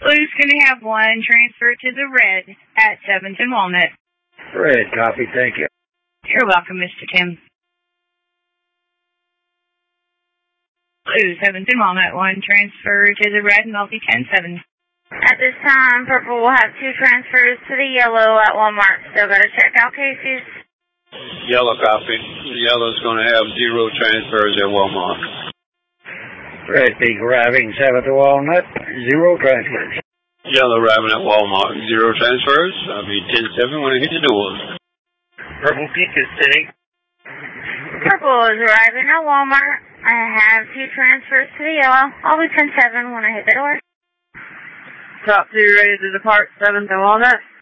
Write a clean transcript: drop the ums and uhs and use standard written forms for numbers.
Blue's going to have one transfer to the red at 7th and Walnut. Red, copy, thank you. You're welcome, Mr. Tim. Blue, 7th and Walnut, one transfer to the red, and I'll be 10-7. At this time, purple will have two transfers to the yellow at Walmart. Still got to check out cases. Yellow copy. Yellow's going to have 0 transfers at Walmart. Red peak arriving 7th and Walnut, 0 transfers. Yellow arriving at Walmart, 0 transfers. I'll be 10-7 when I hit the doors. Purple peak is sitting. Purple is arriving at Walmart. I have 2 transfers to the yellow. I'll be 10-7 when I hit the door. Top 2 ready to depart, 7th and Walnut.